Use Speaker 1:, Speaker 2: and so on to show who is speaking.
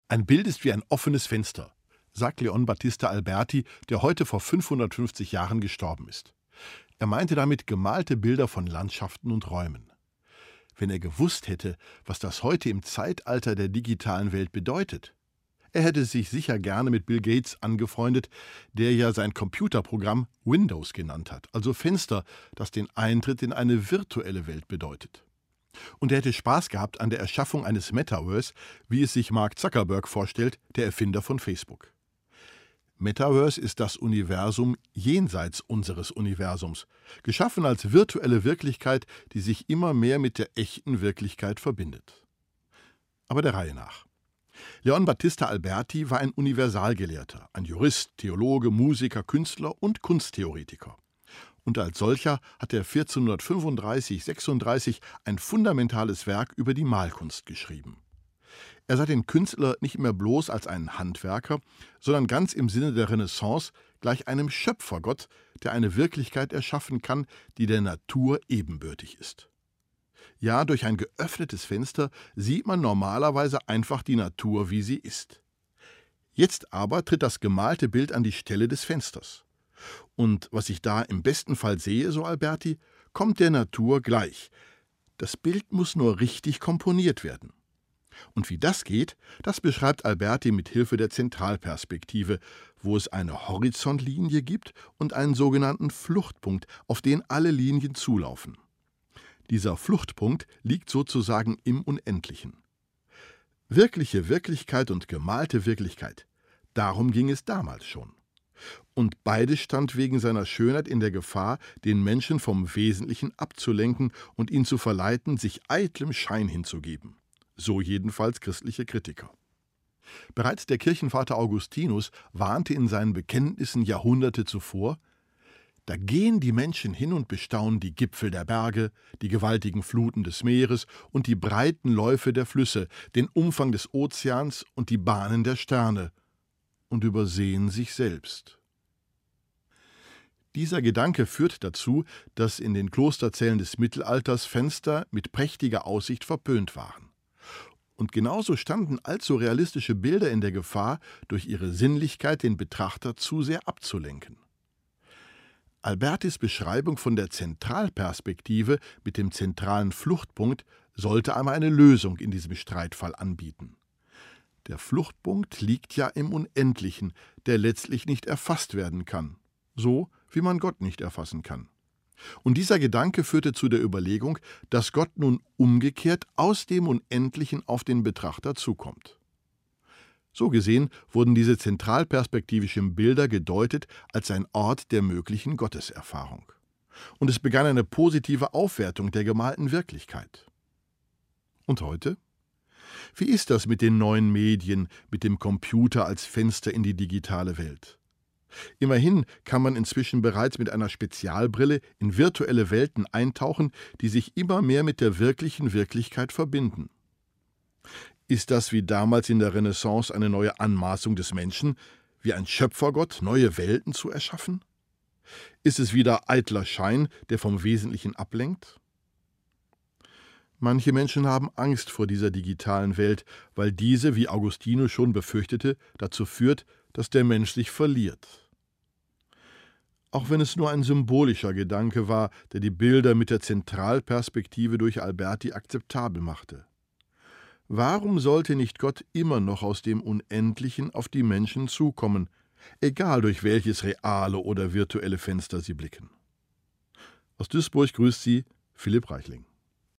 Speaker 1: Ein Bild ist wie ein offenes Fenster, sagt Leon Battista Alberti, der heute vor 550 Jahren gestorben ist. Er meinte damit gemalte Bilder von Landschaften und Räumen. Wenn er gewusst hätte, was das heute im Zeitalter der digitalen Welt bedeutet, er hätte sich sicher gerne mit Bill Gates angefreundet, der ja sein Computerprogramm Windows genannt hat, also Fenster, das den Eintritt in eine virtuelle Welt bedeutet. Und er hätte Spaß gehabt an der Erschaffung eines Metaverse, wie es sich Mark Zuckerberg vorstellt, der Erfinder von Facebook. Metaverse ist das Universum jenseits unseres Universums, geschaffen als virtuelle Wirklichkeit, die sich immer mehr mit der echten Wirklichkeit verbindet. Aber der Reihe nach. Leon Battista Alberti war ein Universalgelehrter, ein Jurist, Theologe, Musiker, Künstler und Kunsttheoretiker. Und als solcher hat er 1435/36 ein fundamentales Werk über die Malkunst geschrieben. Er sah den Künstler nicht mehr bloß als einen Handwerker, sondern ganz im Sinne der Renaissance gleich einem Schöpfergott, der eine Wirklichkeit erschaffen kann, die der Natur ebenbürtig ist. Ja, durch ein geöffnetes Fenster sieht man normalerweise einfach die Natur, wie sie ist. Jetzt aber tritt das gemalte Bild an die Stelle des Fensters. Und was ich da im besten Fall sehe, so Alberti, kommt der Natur gleich. Das Bild muss nur richtig komponiert werden. Und wie das geht, das beschreibt Alberti mit Hilfe der Zentralperspektive, wo es eine Horizontlinie gibt und einen sogenannten Fluchtpunkt, auf den alle Linien zulaufen. Dieser Fluchtpunkt liegt sozusagen im Unendlichen. Wirkliche Wirklichkeit und gemalte Wirklichkeit, darum ging es damals schon. Und beides stand wegen seiner Schönheit in der Gefahr, den Menschen vom Wesentlichen abzulenken und ihn zu verleiten, sich eitlem Schein hinzugeben. So jedenfalls christliche Kritiker. Bereits der Kirchenvater Augustinus warnte in seinen Bekenntnissen Jahrhunderte zuvor: Da gehen die Menschen hin und bestaunen die Gipfel der Berge, die gewaltigen Fluten des Meeres und die breiten Läufe der Flüsse, den Umfang des Ozeans und die Bahnen der Sterne und übersehen sich selbst. Dieser Gedanke führt dazu, dass in den Klosterzellen des Mittelalters Fenster mit prächtiger Aussicht verpönt waren. Und genauso standen allzu realistische Bilder in der Gefahr, durch ihre Sinnlichkeit den Betrachter zu sehr abzulenken. Albertis Beschreibung von der Zentralperspektive mit dem zentralen Fluchtpunkt sollte einmal eine Lösung in diesem Streitfall anbieten. Der Fluchtpunkt liegt ja im Unendlichen, der letztlich nicht erfasst werden kann, so wie man Gott nicht erfassen kann. Und dieser Gedanke führte zu der Überlegung, dass Gott nun umgekehrt aus dem Unendlichen auf den Betrachter zukommt. So gesehen wurden diese zentralperspektivischen Bilder gedeutet als ein Ort der möglichen Gotteserfahrung. Und es begann eine positive Aufwertung der gemalten Wirklichkeit. Und heute? Wie ist das mit den neuen Medien, mit dem Computer als Fenster in die digitale Welt? Immerhin kann man inzwischen bereits mit einer Spezialbrille in virtuelle Welten eintauchen, die sich immer mehr mit der wirklichen Wirklichkeit verbinden. Ist das wie damals in der Renaissance eine neue Anmaßung des Menschen, wie ein Schöpfergott neue Welten zu erschaffen? Ist es wieder eitler Schein, der vom Wesentlichen ablenkt? Manche Menschen haben Angst vor dieser digitalen Welt, weil diese, wie Augustinus schon befürchtete, dazu führt, dass der Mensch sich verliert. Auch wenn es nur ein symbolischer Gedanke war, der die Bilder mit der Zentralperspektive durch Alberti akzeptabel machte. Warum sollte nicht Gott immer noch aus dem Unendlichen auf die Menschen zukommen, egal durch welches reale oder virtuelle Fenster sie blicken? Aus Duisburg grüßt Sie Philipp Reichling.